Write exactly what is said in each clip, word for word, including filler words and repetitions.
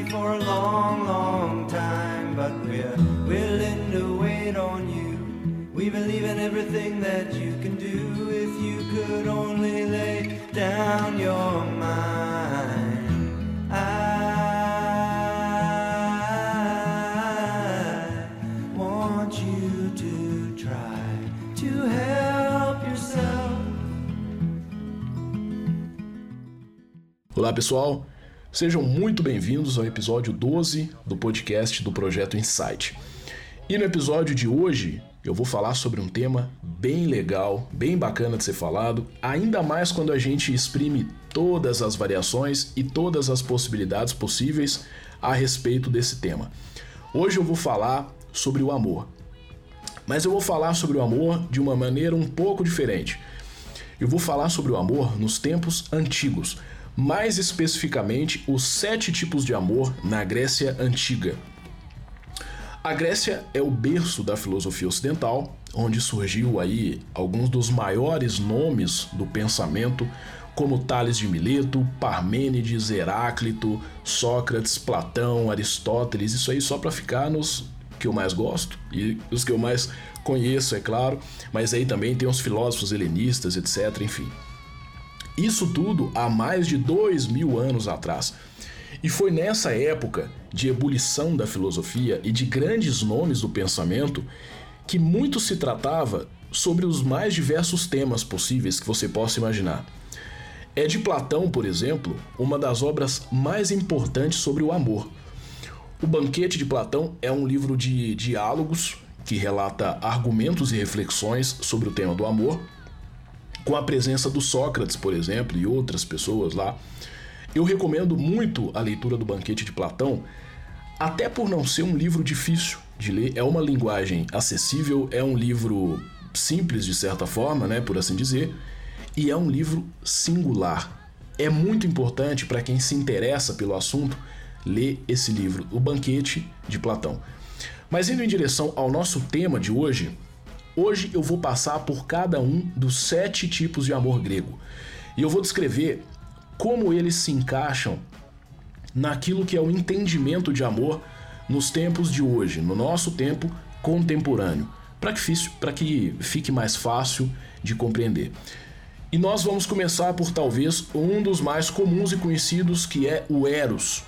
for a long, long time, but we're willing to wait on you. We believe in everything that you can do if you could only lay down your mind. I want you to try to help yourself. Olá pessoal, sejam muito bem-vindos ao episódio doze do podcast do Projeto Insight. E no episódio de hoje eu vou falar sobre um tema bem legal, bem bacana de ser falado, ainda mais quando a gente exprime todas as variações e todas as possibilidades possíveis a respeito desse tema. Hoje eu vou falar sobre o amor, mas eu vou falar sobre o amor de uma maneira um pouco diferente. Eu vou falar sobre o amor nos tempos antigos, mais especificamente os sete tipos de amor na Grécia Antiga. A Grécia é o berço da filosofia ocidental, onde surgiu aí alguns dos maiores nomes do pensamento, como Tales de Mileto, Parmênides, Heráclito, Sócrates, Platão, Aristóteles, isso aí só para ficar nos que eu mais gosto e os que eu mais conheço, é claro, mas aí também tem os filósofos helenistas, etc, enfim. Isso tudo há mais de dois mil anos atrás. E foi nessa época de ebulição da filosofia e de grandes nomes do pensamento que muito se tratava sobre os mais diversos temas possíveis que você possa imaginar. É de Platão, por exemplo, uma das obras mais importantes sobre o amor. O Banquete de Platão é um livro de diálogos que relata argumentos e reflexões sobre o tema do amor, com a presença do Sócrates, por exemplo, e outras pessoas lá. Eu recomendo muito a leitura do Banquete de Platão, até por não ser um livro difícil de ler, é uma linguagem acessível, é um livro simples de certa forma, né, por assim dizer, e é um livro singular. É muito importante para quem se interessa pelo assunto ler esse livro, O Banquete de Platão. Mas indo em direção ao nosso tema de hoje, hoje eu vou passar por cada um dos sete tipos de amor grego. E eu vou descrever como eles se encaixam naquilo que é o entendimento de amor nos tempos de hoje, no nosso tempo contemporâneo, para que, para que fique mais fácil de compreender. E nós vamos começar por talvez um dos mais comuns e conhecidos, que é o Eros.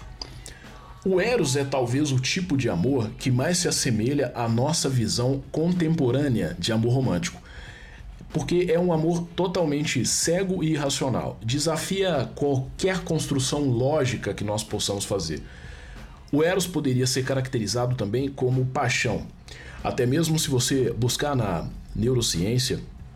O Eros é talvez o tipo de amor que mais se assemelha à nossa visão contemporânea de amor romântico, porque é um amor totalmente cego e irracional, desafia qualquer construção lógica que nós possamos fazer. O Eros poderia ser caracterizado também como paixão, até mesmo se você buscar na neurociência.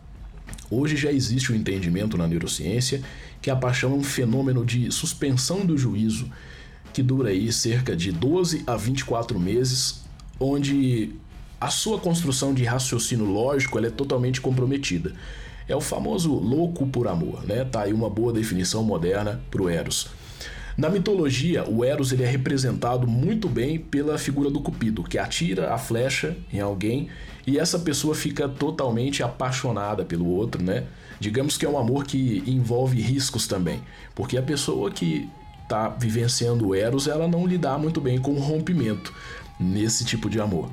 Hoje já existe o entendimento na neurociência que a paixão é um fenômeno de suspensão do juízo que dura aí cerca de doze a vinte e quatro meses, onde a sua construção de raciocínio lógico ela é totalmente comprometida. É o famoso louco por amor, né? Tá aí uma boa definição moderna para o Eros. Na mitologia, o Eros ele é representado muito bem pela figura do Cupido, que atira a flecha em alguém e essa pessoa fica totalmente apaixonada pelo outro, né? Digamos que é um amor que envolve riscos também, porque a pessoa que está vivenciando o Eros, ela não lidar muito bem com o rompimento nesse tipo de amor.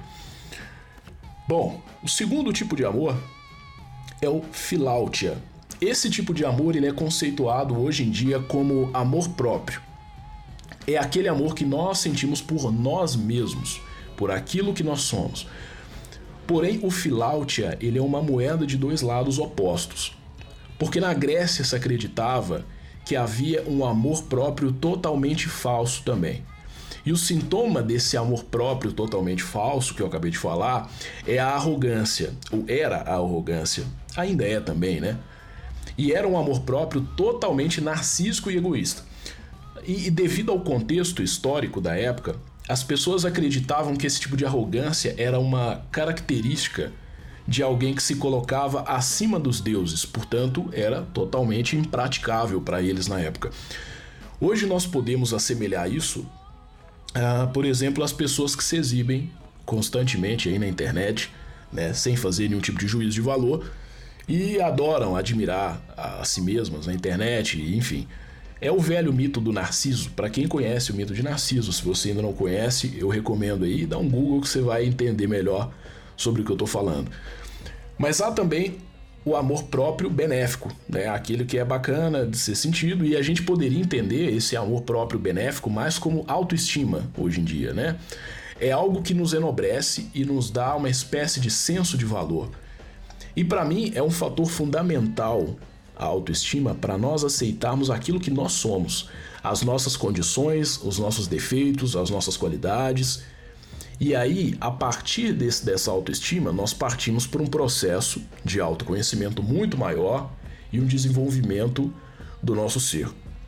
Bom, o segundo tipo de amor é o Filáutia. Esse tipo de amor ele é conceituado hoje em dia como amor próprio. É aquele amor que nós sentimos por nós mesmos, por aquilo que nós somos. Porém, o Filáutia ele é uma moeda de dois lados opostos, porque na Grécia se acreditava que havia um amor próprio totalmente falso também. E o sintoma desse amor próprio totalmente falso que eu acabei de falar é a arrogância, ou era a arrogância, ainda é também, né? E era um amor próprio totalmente narcísico e egoísta. E, e devido ao contexto histórico da época, as pessoas acreditavam que esse tipo de arrogância era uma característica de alguém que se colocava acima dos deuses, portanto, era totalmente impraticável para eles na época. Hoje nós podemos assemelhar isso, a, por exemplo, as pessoas que se exibem constantemente aí na internet, né, sem fazer nenhum tipo de juízo de valor, e adoram admirar a, a si mesmas na internet, enfim. É o velho mito do Narciso. Para quem conhece o mito de Narciso, se você ainda não conhece, eu recomendo aí, dá um Google que você vai entender melhor sobre o que eu estou falando. Mas há também o amor próprio benéfico, né? Aquele que é bacana de ser sentido, e a gente poderia entender esse amor próprio benéfico mais como autoestima hoje em dia, né? É algo que nos enobrece e nos dá uma espécie de senso de valor. E para mim é um fator fundamental a autoestima para nós aceitarmos aquilo que nós somos, as nossas condições, os nossos defeitos, as nossas qualidades. E aí, a partir desse, dessa autoestima, nós partimos por um processo de autoconhecimento muito maior e um desenvolvimento do nosso ser.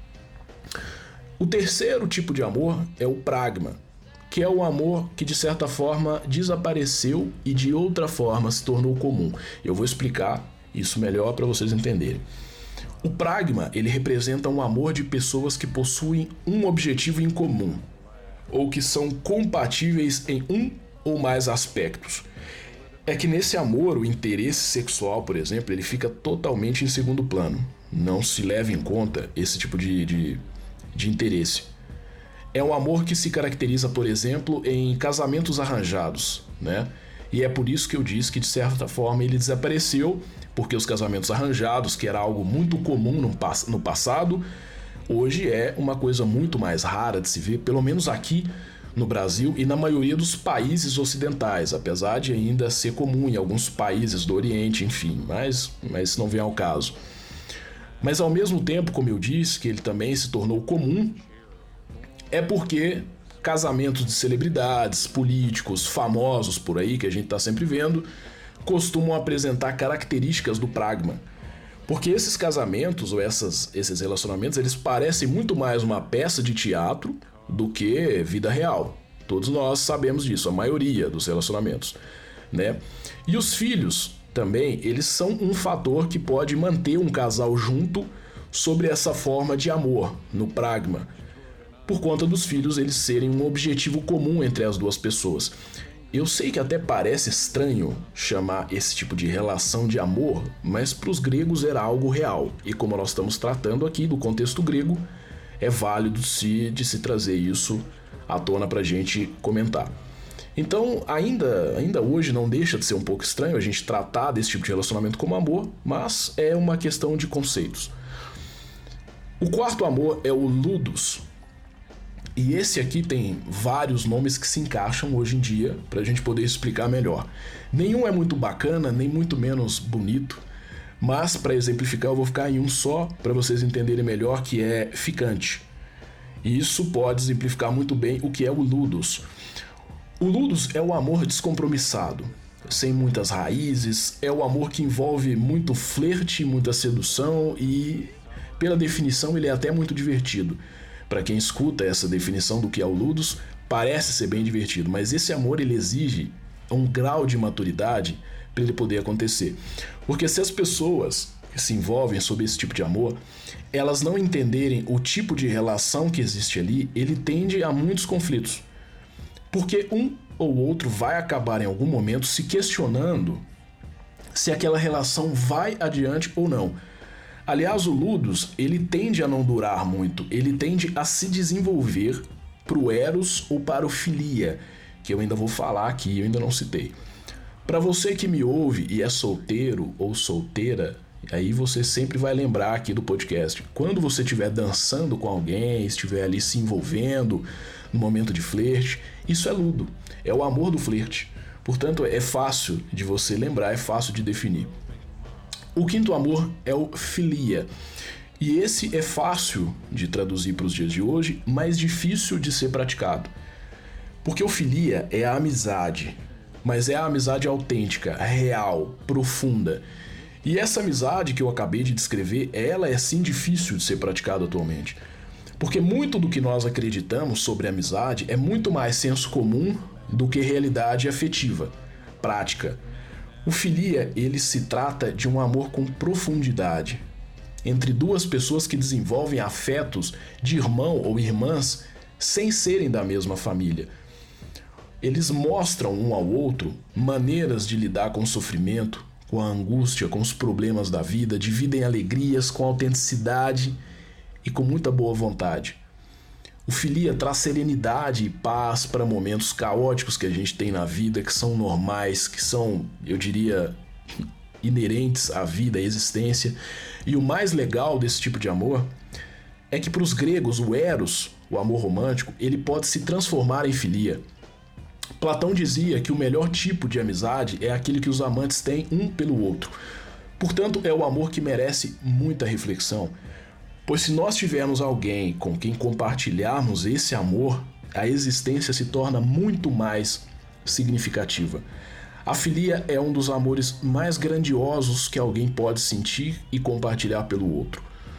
O terceiro tipo de amor é o pragma, que é o amor que de certa forma desapareceu e de outra forma se tornou comum. Eu vou explicar isso melhor para vocês entenderem. O pragma, ele representa um amor de pessoas que possuem um objetivo em comum, ou que são compatíveis em um ou mais aspectos. É que nesse amor, o interesse sexual, por exemplo, ele fica totalmente em segundo plano. Não se leva em conta esse tipo de, de, de interesse. É um amor que se caracteriza, por exemplo, em casamentos arranjados, né? E é por isso que eu disse que, de certa forma, ele desapareceu, porque os casamentos arranjados, que era algo muito comum no, no passado, hoje é uma coisa muito mais rara de se ver, pelo menos aqui no Brasil e na maioria dos países ocidentais, apesar de ainda ser comum em alguns países do Oriente, enfim, mas, mas não vem ao caso. Mas ao mesmo tempo, como eu disse, que ele também se tornou comum, é porque casamentos de celebridades, políticos, famosos por aí, que a gente está sempre vendo, costumam apresentar características do pragma. Porque esses casamentos ou essas, esses relacionamentos, eles parecem muito mais uma peça de teatro do que vida real. Todos nós sabemos disso, a maioria dos relacionamentos, né? E os filhos também, eles são um fator que pode manter um casal junto sobre essa forma de amor, no pragma, por conta dos filhos eles serem um objetivo comum entre as duas pessoas. Eu sei que até parece estranho chamar esse tipo de relação de amor, mas para os gregos era algo real. E como nós estamos tratando aqui do contexto grego, é válido se, de se trazer isso à tona para a gente comentar. Então, ainda, ainda hoje não deixa de ser um pouco estranho a gente tratar desse tipo de relacionamento como amor, mas é uma questão de conceitos. O quarto amor é o ludus. E esse aqui tem vários nomes que se encaixam hoje em dia para a gente poder explicar melhor. Nenhum é muito bacana, nem muito menos bonito, mas para exemplificar eu vou ficar em um só para vocês entenderem melhor, que é ficante. E isso pode exemplificar muito bem o que é o ludus. O ludus é o amor descompromissado, sem muitas raízes, é o amor que envolve muito flerte, muita sedução e, pela definição, ele é até muito divertido. Para quem escuta essa definição do que é o ludus, parece ser bem divertido, mas esse amor ele exige um grau de maturidade para ele poder acontecer. Porque se as pessoas que se envolvem sob esse tipo de amor, elas não entenderem o tipo de relação que existe ali, ele tende a muitos conflitos. Porque um ou outro vai acabar em algum momento se questionando se aquela relação vai adiante ou não. Aliás, o ludus, ele tende a não durar muito, ele tende a se desenvolver para o eros ou para o filia, que eu ainda vou falar aqui, eu ainda não citei. Para você que me ouve e é solteiro ou solteira, aí você sempre vai lembrar aqui do podcast. Quando você estiver dançando com alguém, estiver ali se envolvendo no momento de flerte, isso é ludo, é o amor do flerte. Portanto, é fácil de você lembrar, é fácil de definir. O quinto amor é o filia, e esse é fácil de traduzir para os dias de hoje, mas difícil de ser praticado. Porque o filia é a amizade, mas é a amizade autêntica, real, profunda. E essa amizade que eu acabei de descrever, ela é sim difícil de ser praticada atualmente. Porque muito do que nós acreditamos sobre a amizade é muito mais senso comum do que realidade afetiva, prática. O filia, ele se trata de um amor com profundidade, entre duas pessoas que desenvolvem afetos de irmão ou irmãs sem serem da mesma família. Eles mostram um ao outro maneiras de lidar com o sofrimento, com a angústia, com os problemas da vida, dividem alegrias com autenticidade e com muita boa vontade. O filia traz serenidade e paz para momentos caóticos que a gente tem na vida, que são normais, que são, eu diria, inerentes à vida, à existência. E o mais legal desse tipo de amor é que para os gregos o eros, o amor romântico, ele pode se transformar em filia. Platão dizia que o melhor tipo de amizade é aquele que os amantes têm um pelo outro. Portanto, é o amor que merece muita reflexão, pois se nós tivermos alguém com quem compartilharmos esse amor, a existência se torna muito mais significativa. A filia é um dos amores mais grandiosos que alguém pode sentir e compartilhar pelo outro.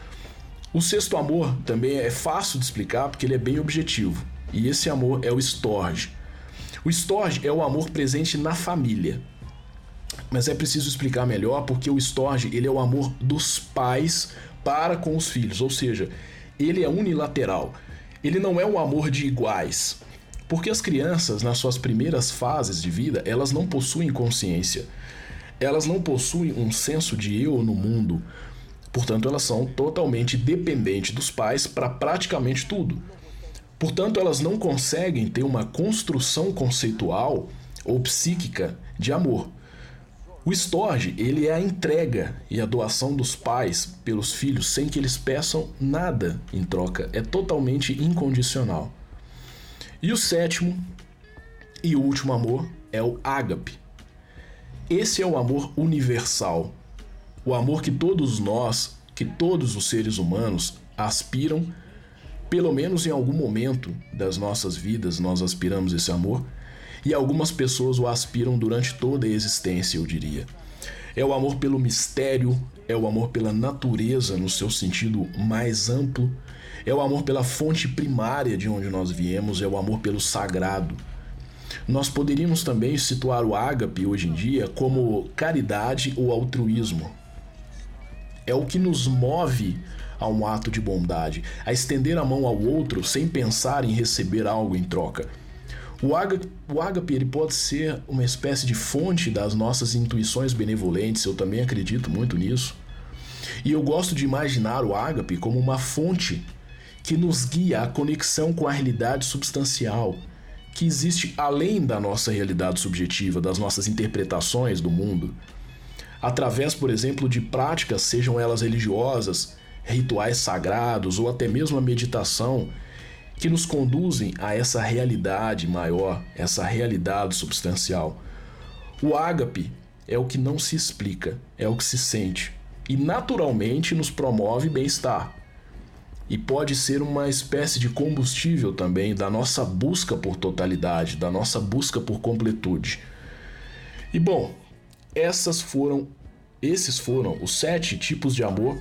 O sexto amor também é fácil de explicar porque ele é bem objetivo, e esse amor é o storge. O storge é o amor presente na família, mas é preciso explicar melhor porque o storge ele é o amor dos pais para com os filhos, ou seja, ele é unilateral, ele não é um amor de iguais, porque as crianças nas suas primeiras fases de vida elas não possuem consciência, elas não possuem um senso de eu no mundo, portanto elas são totalmente dependentes dos pais para praticamente tudo. Portanto, elas não conseguem ter uma construção conceitual ou psíquica de amor. O storge, ele é a entrega e a doação dos pais pelos filhos sem que eles peçam nada em troca. É totalmente incondicional. E o sétimo e último amor é o ágape. Esse é o amor universal. O amor que todos nós, que todos os seres humanos aspiram. Pelo menos em algum momento das nossas vidas nós aspiramos esse amor, e algumas pessoas o aspiram durante toda a existência, eu diria. É o amor pelo mistério, é o amor pela natureza no seu sentido mais amplo, é o amor pela fonte primária de onde nós viemos, é o amor pelo sagrado. Nós poderíamos também situar o ágape hoje em dia como caridade ou altruísmo. É o que nos move a um ato de bondade, a estender a mão ao outro sem pensar em receber algo em troca. O ágape, o ágape ele pode ser uma espécie de fonte das nossas intuições benevolentes, eu também acredito muito nisso. E eu gosto de imaginar o ágape como uma fonte que nos guia à conexão com a realidade substancial, que existe além da nossa realidade subjetiva, das nossas interpretações do mundo. Através, por exemplo, de práticas, sejam elas religiosas, rituais sagrados ou até mesmo a meditação, que nos conduzem a essa realidade maior, essa realidade substancial. O ágape é o que não se explica, é o que se sente e naturalmente nos promove bem-estar. E pode ser uma espécie de combustível também da nossa busca por totalidade, da nossa busca por completude. E bom, essas foram, esses foram os sete tipos de amor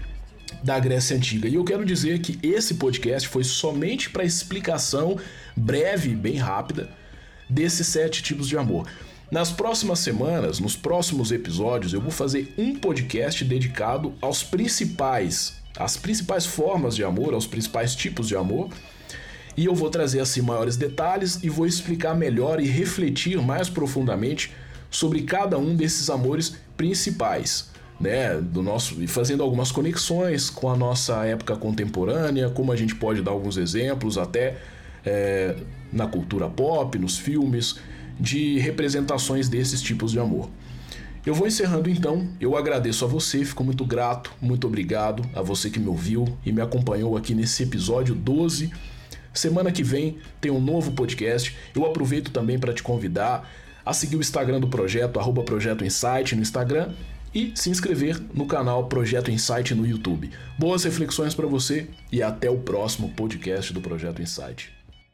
da Grécia Antiga. E eu quero dizer que esse podcast foi somente para explicação breve e bem rápida desses sete tipos de amor. Nas próximas semanas, nos próximos episódios, eu vou fazer um podcast dedicado aos principais, às principais formas de amor, aos principais tipos de amor. E eu vou trazer assim maiores detalhes e vou explicar melhor e refletir mais profundamente sobre cada um desses amores principais. Né, do nosso, e fazendo algumas conexões com a nossa época contemporânea, como a gente pode dar alguns exemplos até é, na cultura pop, nos filmes, de representações desses tipos de amor. Eu vou encerrando então, eu agradeço a você, fico muito grato, muito obrigado a você que me ouviu e me acompanhou aqui nesse episódio doze. Semana que vem tem um novo podcast, eu aproveito também para te convidar a seguir o Instagram do projeto, arroba Projeto Insight no Instagram, e se inscrever no canal Projeto Insight no YouTube. Boas reflexões para você e até o próximo podcast do Projeto Insight.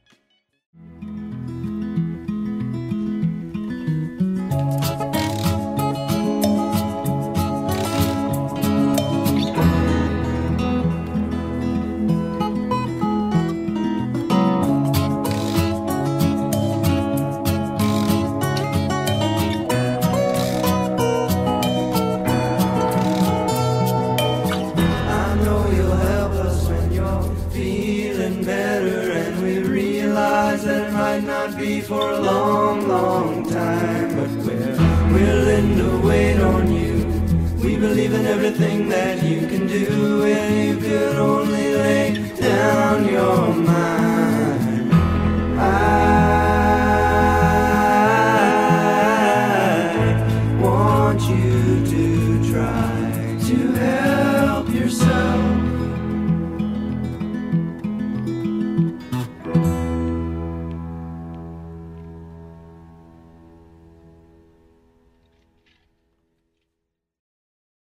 For a long, long time, but we're willing to wait on you. We believe in everything that you can do if you could only lay down your mind. I